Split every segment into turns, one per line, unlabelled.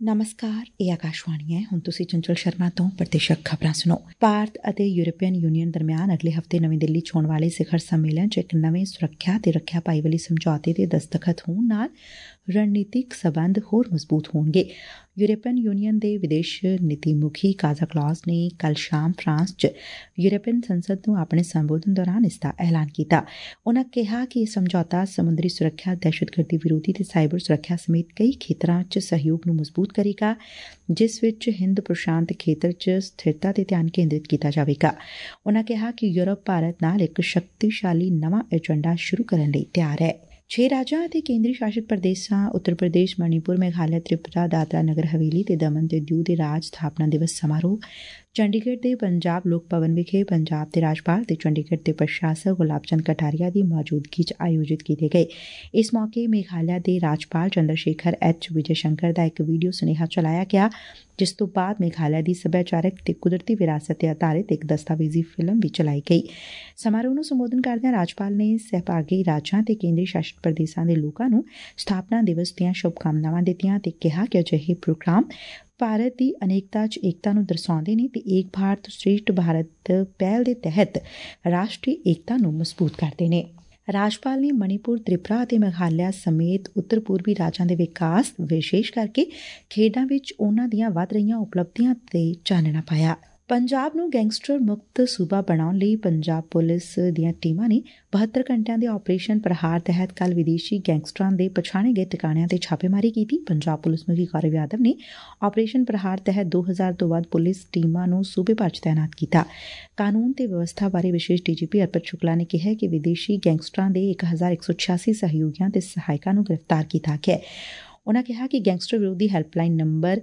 ਨਮਸਕਾਰ, ਇਹ ਆਕਾਸ਼ਵਾਣੀ ਹੈ। ਹੁਣ ਤੁਸੀਂ ਚੰਚਲ ਸ਼ਰਮਾ ਤੋਂ ਪ੍ਰਤੀਸ਼ਕ ਖਬਰਾਂ ਸੁਣੋ। ਭਾਰਤ ਅਤੇ ਯੂਰਪੀਅਨ ਯੂਨੀਅਨ ਦਰਮਿਆਨ ਅਗਲੇ ਹਫ਼ਤੇ ਨਵੀਂ ਦਿੱਲੀ 'ਚ ਹੋਣ ਵਾਲੇ ਸਿਖਰ ਸੰਮੇਲਨ 'ਚ ਇੱਕ ਨਵੇਂ ਸੁਰੱਖਿਆ ਤੇ ਰੱਖਿਆ ਭਾਈਵਾਲੀ ਸਮਝੌਤੇ ਤੇ ਦਸਤਖਤ ਹੋਣ ਨਾਲ ਰਣਨੀਤਿਕ ਸਬੰਧ ਹੋਰ ਮਜ਼ਬੂਤ ਹੋਣਗੇ। ਯੂਰਪੀਅਨ ਯੂਨੀਅਨ ਦੇ ਵਿਦੇਸ਼ ਨੀਤੀ ਮੁਖੀ ਕਾਜ਼ਾ ਕਲੌਸ ਨੇ ਕੱਲ੍ਹ ਸ਼ਾਮ ਫਰਾਂਸ 'ਚ ਯੂਰਪੀਅਨ ਸੰਸਦ ਨੂੰ ਆਪਣੇ ਸੰਬੋਧਨ ਦੌਰਾਨ ਇਸ ਦਾ ਐਲਾਨ ਕੀਤਾ। ਉਨ੍ਹਾਂ ਕਿਹਾ ਕਿ ਇਹ ਸਮਝੌਤਾ ਸਮੁੰਦਰੀ ਸੁਰੱਖਿਆ, ਦਹਿਸ਼ਤਗਰਦੀ ਵਿਰੋਧੀ ਤੇ ਸਾਈਬਰ ਸੁਰੱਖਿਆ ਸਮੇਤ ਕਈ ਖੇਤਰਾਂ 'ਚ ਸਹਿਯੋਗ ਨੂੰ ਮਜ਼ਬੂਤ ਕਰੇਗਾ, ਜਿਸ ਵਿੱਚ ਹਿੰਦ ਪ੍ਰਸ਼ਾਂਤ ਖੇਤਰ 'ਚ ਸਥਿਰਤਾ ਤੇ ਧਿਆਨ ਕੇਂਦਰਿਤ ਕੀਤਾ ਜਾਵੇਗਾ। ਉਨ੍ਹਾਂ ਕਿਹਾ ਕਿ ਯੂਰਪ ਭਾਰਤ ਨਾਲ ਇੱਕ ਸ਼ਕਤੀਸ਼ਾਲੀ ਨਵਾਂ ਏਜੰਡਾ ਸ਼ੁਰੂ ਕਰਨ ਲਈ ਤਿਆਰ ਹੈ। 6 ਰਾਜਾਂ ਅਤੇ ਕੇਂਦਰੀ ਸ਼ਾਸਿਤ ਪ੍ਰਦੇਸ਼ਾਂ ਉੱਤਰ ਪ੍ਰਦੇਸ਼, ਮਣੀਪੁਰ, ਮੇਘਾਲਿਆ, ਤ੍ਰਿਪੁਰਾ, ਦਾਦਰਾ ਨਗਰ ਹਵੇਲੀ ਤੇ ਦਮਨ ਤੇ ਦਿਊ ਦੇ ਰਾਜ ਸਥਾਪਨਾ ਦਿਵਸ ਸਮਾਰੋਹ ਚੰਡੀਗੜ੍ਹ ਦੇ ਪੰਜਾਬ ਲੋਕ ਭਵਨ ਵਿਖੇ ਪੰਜਾਬ ਦੇ ਰਾਜਪਾਲ ਤੇ ਚੰਡੀਗੜ੍ਹ ਦੇ ਪ੍ਰਸ਼ਾਸਕ ਗੁਲਾਬ ਚੰਦ ਕਟਾਰੀਆ ਦੀ ਮੌਜੂਦਗੀ 'ਚ ਆਯੋਜਿਤ ਕੀਤੇ ਗਏ। ਇਸ ਮੌਕੇ ਮੇਘਾਲਿਆ ਦੇ ਰਾਜਪਾਲ ਚੰਦਰ ਸ਼ੇਖਰ ਐਚ ਵਿਜੇ ਸ਼ੰਕਰ ਦਾ ਇੱਕ ਵੀਡੀਓ ਸੁਨੇਹਾ ਚਲਾਇਆ ਗਿਆ, ਜਿਸ ਤੋਂ ਬਾਅਦ ਮੇਘਾਲਿਆ ਦੀ ਸੱਭਿਆਚਾਰਕ ਤੇ ਕੁਦਰਤੀ ਵਿਰਾਸਤ ਤੇ ਆਧਾਰਿਤ ਇੱਕ ਦਸਤਾਵੇਜ਼ੀ ਫਿਲਮ ਵੀ ਚਲਾਈ ਗਈ। ਸਮਾਰੋਹ ਨੂੰ ਸੰਬੋਧਨ ਕਰਦਿਆਂ ਰਾਜਪਾਲ ਨੇ ਸਹਿਭਾਗੀ ਰਾਜਾਂ ਤੇ ਕੇਂਦਰੀ ਸ਼ਾਸਿਤ ਪ੍ਰਦੇਸ਼ਾਂ ਦੇ ਲੋਕਾਂ ਨੂੰ ਸਥਾਪਨਾ ਦਿਵਸ ਦੀਆਂ ਸ਼ੁਭਕਾਮਨਾਵਾਂ ਦਿੱਤੀਆਂ ਤੇ ਕਿਹਾ ਕਿ ਅਜਿਹੇ ਪ੍ਰੋਗਰਾਮ ਭਾਰਤ ਦੀ ਅਨੇਕਤਾ 'ਚ ਏਕਤਾ ਨੂੰ ਦਰਸਾਉਂਦੇ ਨੇ ਤੇ ਏਕ ਭਾਰਤ ਸ਼੍ਰੇਸ਼ਠ ਭਾਰਤ ਪਹਿਲ ਦੇ ਤਹਿਤ ਰਾਸ਼ਟਰੀ ਏਕਤਾ ਨੂੰ ਮਜ਼ਬੂਤ ਕਰਦੇ ਨੇ। ਰਾਜਪਾਲ ਨੇ ਮਣੀਪੁਰ, ਤ੍ਰਿਪੁਰਾ ਅਤੇ ਮੇਘਾਲਿਆ ਸਮੇਤ ਉੱਤਰ ਪੂਰਬੀ ਰਾਜਾਂ ਦੇ ਵਿਕਾਸ, ਵਿਸ਼ੇਸ਼ ਕਰਕੇ ਖੇਡਾਂ ਵਿੱਚ ਉਨ੍ਹਾਂ ਦੀਆਂ ਵੱਧ ਰਹੀਆਂ ਉਪਲਬਧੀਆਂ ਤੇ ਚਾਨਣਾ ਪਾਇਆ। ਪੰਜਾਬ ਨੂੰ ਗੈਂਗਸਟਰ ਮੁਕਤ ਸੂਬਾ ਬਣਾਉਣ ਲਈ ਪੰਜਾਬ ਪੁਲਿਸ ਦੀਆਂ ਟੀਮਾਂ ਨੇ 72 ਘੰਟਿਆਂ ਦੇ ਆਪਰੇਸ਼ਨ ਪ੍ਰਹਾਰ ਤਹਿਤ ਕੱਲ੍ਹ ਵਿਦੇਸ਼ੀ ਗੈਂਗਸਟਰਾਂ ਦੇ ਪਛਾਣੇ ਗਏ ਟਿਕਾਣਿਆਂ ਤੇ ਛਾਪੇਮਾਰੀ ਕੀਤੀ। ਪੰਜਾਬ ਪੁਲਿਸ ਮੁਖੀ ਗੌਰਵ ਯਾਦਵ ਨੇ ਆਪਰੇਸ਼ਨ ਪ੍ਰਹਾਰ ਤਹਿਤ 2000 ਤੋਂ ਵੱਧ ਪੁਲਿਸ ਟੀਮਾਂ ਨੂੰ ਸੂਬੇ ਭਰ 'ਚ ਤਾਇਨਾਤ ਕੀਤਾ। ਕਾਨੂੰਨ ਤੇ ਵਿਵਸਥਾ ਬਾਰੇ ਵਿਸ਼ੇਸ਼ ਡੀਜੀਪੀ ਅਰਪਿਤ ਸ਼ੁਕਲਾ ਨੇ ਕਿਹਾ ਕਿ ਵਿਦੇਸ਼ੀ ਗੈਂਗਸਟਰਾਂ ਦੇ 1186 ਸਹਿਯੋਗੀਆਂ ਤੇ ਸਹਾਇਕਾਂ ਨੂੰ ਗ੍ਰਿਫਤਾਰ ਕੀਤਾ ਗਿਆ। ਉਨ੍ਹਾਂ ਕਿਹਾ ਕਿ ਗੈਂਗਸਟਰ ਵਿਰੋਧੀ ਹੈਲਪਲਾਈਨ ਨੰਬਰ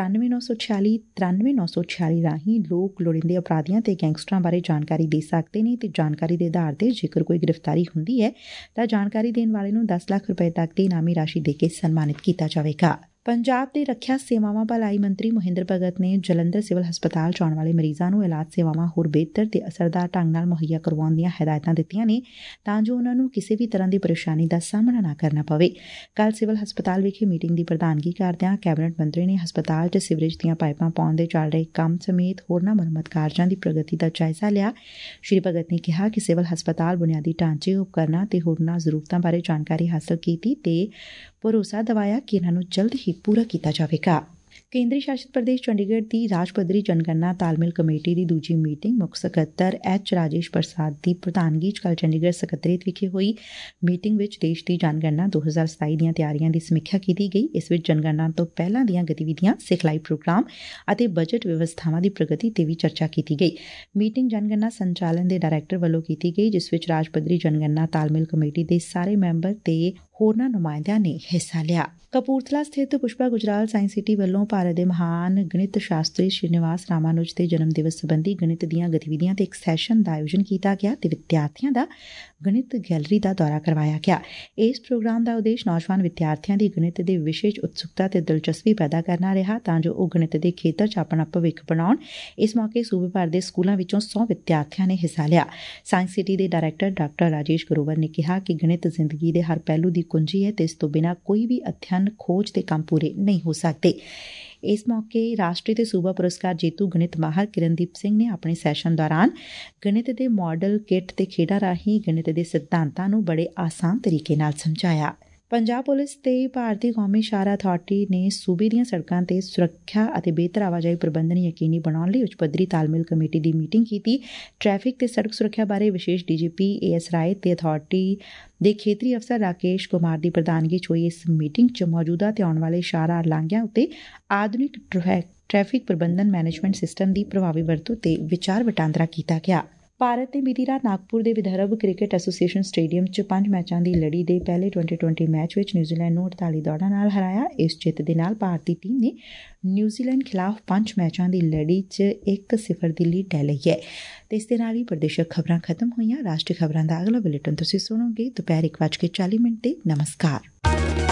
9396 ਰਾਹੀਂ ਲੋਕ ਲੋੜੀਂਦੇ ਅਪਰਾਧੀਆਂ ਤੇ ਗੈਂਗਸਟਰਾਂ ਬਾਰੇ ਜਾਣਕਾਰੀ ਦੇ ਸਕਦੇ ਨੇ ਤੇ ਜਾਣਕਾਰੀ ਦੇ ਆਧਾਰ ਤੇ ਜੇਕਰ ਕੋਈ ਗ੍ਰਿਫਤਾਰੀ ਹੁੰਦੀ ਹੈ ਤਾਂ ਜਾਣਕਾਰੀ ਦੇਣ ਵਾਲੇ ਨੂੰ 10 ਲੱਖ ਰੁਪਏ ਤੱਕ ਦੀ ਇਨਾਮੀ ਰਾਸ਼ੀ ਦੇ ਕੇ ਸਨਮਾਨਿਤ ਕੀਤਾ ਜਾਵੇਗਾ। ਪੰਜਾਬ ਦੇ ਰੱਖਿਆ ਸੇਵਾਵਾਂ ਭਲਾਈ ਮੰਤਰੀ ਮੋਹਿੰਦਰ ਭਗਤ ਨੇ ਜਲੰਧਰ ਸਿਵਲ ਹਸਪਤਾਲ 'ਚ ਆਉਣ ਵਾਲੇ ਮਰੀਜ਼ਾਂ ਨੂੰ ਇਲਾਜ ਸੇਵਾਵਾਂ ਹੋਰ ਬਿਹਤਰ ਤੇ ਅਸਰਦਾਰ ਢੰਗ ਨਾਲ ਮੁਹੱਈਆ ਕਰਵਾਉਣ ਦੀਆਂ ਹਦਾਇਤਾਂ ਦਿੱਤੀਆਂ ਨੇ ਤਾਂ ਜੋ ਉਨ੍ਹਾਂ ਨੂੰ ਕਿਸੇ ਵੀ ਤਰ੍ਹਾਂ ਦੀ ਪਰੇਸ਼ਾਨੀ ਦਾ ਸਾਹਮਣਾ ਨਾ ਕਰਨਾ ਪਵੇ। ਕੱਲ੍ਹ ਸਿਵਲ ਹਸਪਤਾਲ ਵਿਖੇ ਮੀਟਿੰਗ ਦੀ ਪ੍ਰਧਾਨਗੀ ਕਰਦਿਆਂ ਕੈਬਨਿਟ ਮੰਤਰੀ ਨੇ ਹਸਪਤਾਲ 'ਚ ਸੀਵਰੇਜ ਦੀਆਂ ਪਾਈਪਾਂ ਪਾਉਣ ਦੇ ਚੱਲ ਰਹੇ ਕੰਮ ਸਮੇਤ ਹੋਰਨਾਂ ਮੁਰੰਮਤ ਕਾਰਜਾਂ ਦੀ ਪ੍ਰਗਤੀ ਦਾ ਜਾਇਜ਼ਾ ਲਿਆ। ਸ਼੍ਰੀ ਭਗਤ ਨੇ ਕਿਹਾ ਕਿ ਸਿਵਲ ਹਸਪਤਾਲ ਬੁਨਿਆਦੀ ਢਾਂਚੇ, ਉਪਕਰਨਾਂ ਤੇ ਹੋਰਨਾਂ ਜ਼ਰੂਰਤਾਂ ਬਾਰੇ ਜਾਣਕਾਰੀ ਹਾਸਲ ਕੀਤੀ ਤੇ ਭਰੋਸਾ ਦਿਵਾਇਆ ਕਿ ਇਹਨਾਂ ਨੂੰ ਜਲਦ ਹੀ ਪੂਰਾ ਕੀਤਾ ਜਾਵੇਗਾ। ਕੇਂਦਰੀ ਸ਼ਾਸਿਤ ਪ੍ਰਦੇਸ਼ ਚੰਡੀਗੜ੍ਹ ਦੀ ਰਾਜ ਪੱਧਰੀ ਜਨਗਣਨਾ ਤਾਲਮੇਲ ਕਮੇਟੀ ਦੀ ਦੂਜੀ ਮੀਟਿੰਗ ਮੁੱਖ ਸਕੱਤਰ ਐਚ ਰਾਜੇਸ਼ ਪ੍ਰਸਾਦ ਦੀ ਪ੍ਰਧਾਨਗੀ 'ਚ ਕੱਲ੍ਹ ਚੰਡੀਗੜ੍ਹ ਸਕੱਤਰੇਤ ਵਿਖੇ ਹੋਈ। ਮੀਟਿੰਗ ਵਿੱਚ ਦੇਸ਼ ਦੀ ਜਨਗਣਨਾ 2027 ਦੀਆਂ ਤਿਆਰੀਆਂ ਦੀ ਸਮੀਖਿਆ ਕੀਤੀ ਗਈ। ਇਸ ਵਿੱਚ ਜਨਗਣਨਾ ਤੋਂ ਪਹਿਲਾਂ ਦੀਆਂ ਗਤੀਵਿਧੀਆਂ, ਸਿਖਲਾਈ ਪ੍ਰੋਗਰਾਮ ਅਤੇ ਬਜਟ ਵਿਵਸਥਾਵਾਂ ਦੀ ਪ੍ਰਗਤੀ ਤੇ ਵੀ ਚਰਚਾ ਕੀਤੀ ਗਈ। ਮੀਟਿੰਗ ਜਨਗਣਨਾ ਸੰਚਾਲਨ ਦੇ ਡਾਇਰੈਕਟਰ ਵੱਲੋਂ ਕੀਤੀ ਗਈ, ਜਿਸ ਵਿੱਚ ਰਾਜ ਪੱਧਰੀ ਜਨਗਣਨਾ ਤਾਲਮੇਲ ਕਮੇਟੀ ਦੇ ਸਾਰੇ ਮੈਂਬਰ ਤੇ ਹੋਰਨਾਂ ਨੁਮਾਇੰਦਿਆਂ ਨੇ ਹਿੱਸਾ ਲਿਆ। ਕਪੂਰਥਲਾ ਸਥਿਤ ਪੁਸ਼ਪਾ ਗੁਜਰਾਲ ਸਾਇੰਸ ਸਿਟੀ ਵੱਲੋਂ ਭਾਰਤ ਦੇ ਮਹਾਨ ਗਣਿਤ ਸ਼ਾਸਤਰੀ ਸ਼੍ਰੀਨਿਵਾਸ ਰਾਮਾਨੁਜ ਦੇ ਜਨਮ ਦਿਵਸ ਸਬੰਧੀ ਗਣਿਤ ਦੀਆਂ ਗਤੀਵਿਧੀਆਂ ਤੇ ਇੱਕ ਸੈਸ਼ਨ ਦਾ ਆਯੋਜਨ ਕੀਤਾ ਗਿਆ ਤੇ ਵਿਦਿਆਰਥੀਆਂ ਦਾ ਗਣਿਤ ਗੈਲਰੀ ਦਾ ਦੌਰਾ ਕਰਵਾਇਆ ਗਿਆ। ਇਸ ਪ੍ਰੋਗਰਾਮ ਦਾ ਉਦੇਸ਼ ਨੌਜਵਾਨ ਵਿਦਿਆਰਥੀਆਂ ਦੀ ਗਣਿਤ ਦੇ ਵਿਸ਼ੇ 'ਚ ਉਤਸੁਕਤਾ ਤੇ ਦਿਲਚਸਪੀ ਪੈਦਾ ਕਰਨਾ ਰਿਹਾ ਤਾਂ ਜੋ ਉਹ ਗਣਿਤ ਦੇ ਖੇਤਰ 'ਚ ਆਪਣਾ ਭਵਿੱਖ ਬਣਾਉਣ। ਇਸ ਮੌਕੇ ਸੂਬੇ ਭਰ ਦੇ ਸਕੂਲਾਂ ਵਿੱਚੋਂ 100 ਵਿਦਿਆਰਥੀਆਂ ਨੇ ਹਿੱਸਾ ਲਿਆ। ਸਾਇੰਸ ਸਿਟੀ ਦੇ ਡਾਇਰੈਕਟਰ ਡਾਕਟਰ ਰਾਜੇਸ਼ ਗਰੋਵਰ ਨੇ ਕਿਹਾ ਕਿ ਗਣਿਤ ਜ਼ਿੰਦਗੀ ਦੇ ਹਰ ਪਹਿਲੂ ਦੀ ਕੁੰਜੀ ਹੈ ਤੇ ਇਸ ਤੋਂ ਬਿਨਾਂ ਕੋਈ ਵੀ ਅਧਿਐਨ, ਖੋਜ ਤੇ ਕੰਮ ਪੂਰੇ ਨਹੀਂ ਹੋ ਸਕਦੇ। ਇਸ ਮੌਕੇ ਰਾਸ਼ਟਰੀ ਤੇ ਸੂਬਾ ਪੁਰਸਕਾਰ ਜੇਤੂ ਗਣਿਤ ਮਾਹਰ ਕਿਰਨਦੀਪ ਸਿੰਘ ਨੇ ਆਪਣੇ ਸੈਸ਼ਨ ਦੌਰਾਨ ਗਣਿਤ ਦੇ ਮਾਡਲ, ਕਿੱਟ ਤੇ ਖੇਡਾਂ ਰਾਹੀਂ ਗਣਿਤ ਦੇ ਸਿਧਾਂਤਾਂ ਨੂੰ ਬੜੇ ਆਸਾਨ ਤਰੀਕੇ ਨਾਲ ਸਮਝਾਇਆ। ਪੰਜਾਬ ਪੁਲਿਸ ਤੇ ਭਾਰਤੀ ਕੌਮੀ ਸ਼ਾਹਰਾਹ ਅਥਾਰਟੀ ਨੇ ਸੂਬੇ ਦੀਆਂ ਸੜਕਾਂ ਤੇ ਸੁਰੱਖਿਆ ਅਤੇ ਬਿਹਤਰ ਆਵਾਜਾਈ ਪ੍ਰਬੰਧਨ ਯਕੀਨੀ ਬਣਾਉਣ ਲਈ ਉੱਚ ਪੱਧਰੀ ਤਾਲਮੇਲ ਕਮੇਟੀ ਦੀ ਮੀਟਿੰਗ ਕੀਤੀ। ਟ੍ਰੈਫਿਕ ਤੇ ਸੜਕ ਸੁਰੱਖਿਆ ਬਾਰੇ ਵਿਸ਼ੇਸ਼ ਡੀਜੀਪੀ ਏਐਸ ਰਾਏ ਤੇ ਅਥਾਰਟੀ ਦੇ ਖੇਤਰੀ ਅਫਸਰ ਰਾਕੇਸ਼ ਕੁਮਾਰ ਦੀ ਪ੍ਰਧਾਨਗੀ 'ਚ ਹੋਈ ਇਸ ਮੀਟਿੰਗ 'ਚ ਮੌਜੂਦਾ ਤੇ ਆਉਣ ਵਾਲੇ ਸ਼ਾਹਰਾਹ ਲਾਂਘਿਆਂ ਉੱਤੇ ਆਧੁਨਿਕ ਟ੍ਰੈਫਿਕ ਪ੍ਰਬੰਧਨ ਮੈਨੇਜਮੈਂਟ ਸਿਸਟਮ ਦੀ ਪ੍ਰਭਾਵੀ ਵਰਤੋਂ ਤੇ ਵਿਚਾਰ ਵਟਾਂਦਰਾ ਕੀਤਾ ਗਿਆ। ਭਾਰਤ ਨੇ ਬੀਤੀ ਰਾਤ ਨਾਗਪੁਰ ਦੇ ਵਿਦਰਭ ਕ੍ਰਿਕਟ ਐਸੋਸੀਏਸ਼ਨ ਸਟੇਡੀਅਮ 'ਚ 5 ਮੈਚਾਂ ਦੀ ਲੜੀ ਦੇ ਪਹਿਲੇ T20 ਮੈਚ ਵਿੱਚ ਨਿਊਜ਼ੀਲੈਂਡ ਨੂੰ 48 ਦੌੜਾਂ ਨਾਲ ਹਰਾਇਆ। ਇਸ ਜਿੱਤ ਦੇ ਨਾਲ ਭਾਰਤੀ ਟੀਮ ਨੇ ਨਿਊਜ਼ੀਲੈਂਡ ਖਿਲਾਫ 5 ਮੈਚਾਂ ਦੀ ਲੜੀ 'ਚ 1-0 ਦੀ ਲੀਡ ਲੈ ਲਈ ਹੈ। ਤੇ ਇਸ ਦੇ ਨਾਲ ਹੀ ਪ੍ਰਦੇਸ਼ਕ ਖਬਰਾਂ ਖਤਮ ਹੋਈਆਂ। ਰਾਸ਼ਟਰੀ ਖਬਰਾਂ ਦਾ ਅਗਲਾ ਬੁਲੇਟਿਨ ਤੁਸੀਂ ਸੁਣੋਗੇ ਦੁਪਹਿਰ 1:40 ਤੇ। ਨਮਸਕਾਰ।